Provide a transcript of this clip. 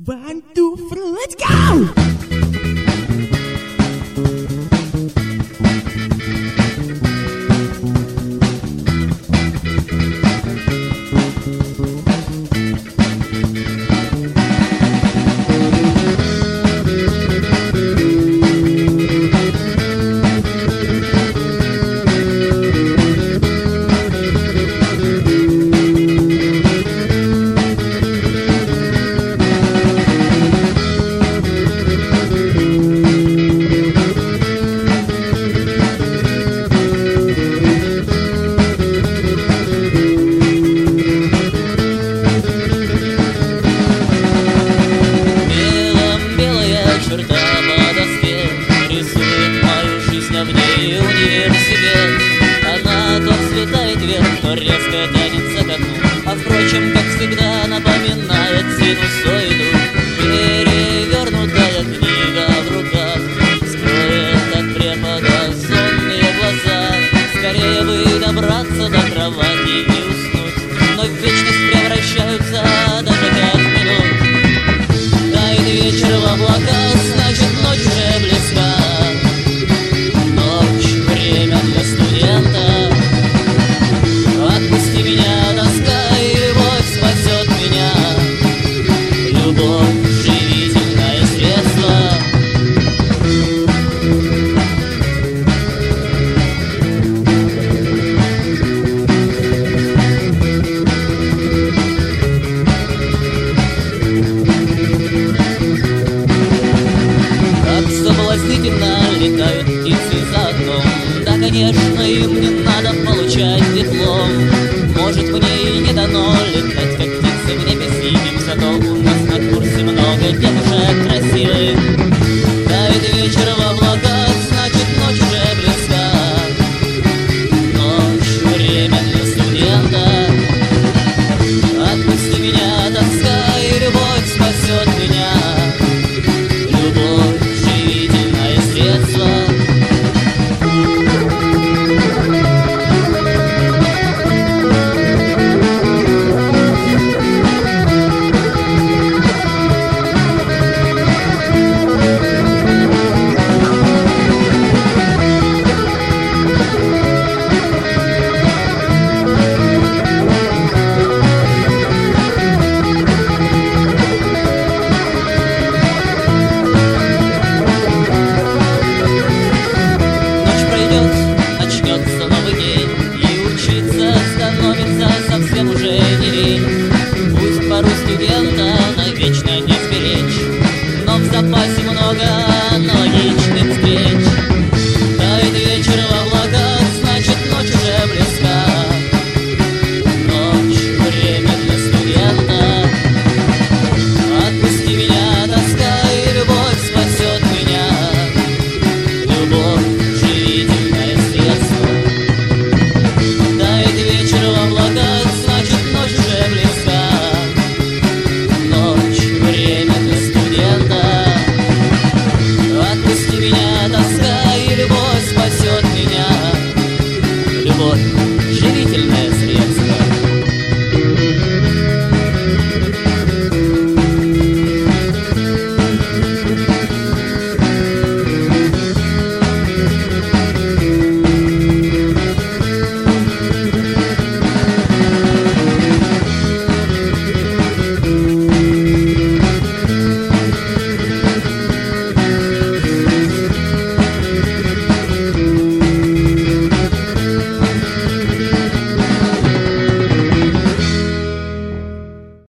One, two, three, let's go! Резко тянется ко дну, а впрочем, как всегда, напоминает синусоиду. Перевернутая книга в руках скроет от препода сонные глаза. Скорее бы добраться до кровати и уснуть, но в вечность превращаются даже 5 минут. Тает вечер в облаках, значит ночь уже близка. Ночь — время для студента. Отпусти меня, тоска, и любовь спасет меня. Любовь — живительное средство. Как соблазнительно летают птицы за окном. Да, конечно, им не надо получать диплом. Может, мне и не дано летать, как птицы в небе синим. Зато у нас на курсе много девушек красивых. Тает вечер в облаках, значит ночь уже близка. Ночь — время для студента. Отпусти меня, тоска, и любовь спасет меня. Любовь — живительное средство. Совсем уже не лень. Пусть пару студента навечно не сберечь, но в запасе